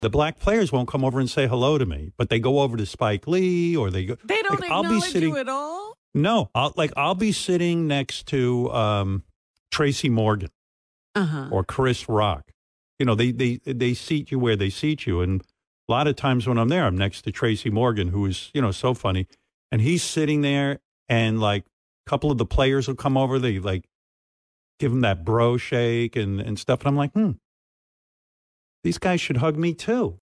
The black players won't come over and say hello to me, but they go over to Spike Lee or they go. They don't I'll be acknowledge sitting, you at all? No, I'll be sitting next to Tracy Morgan or Chris Rock. You know, they seat you where they seat you. And a lot of times when I'm there, I'm next to Tracy Morgan, who is, you know, so funny. And he's sitting there and like a couple of the players will come over. They like give him that bro shake and stuff. And I'm like, these guys should hug me too.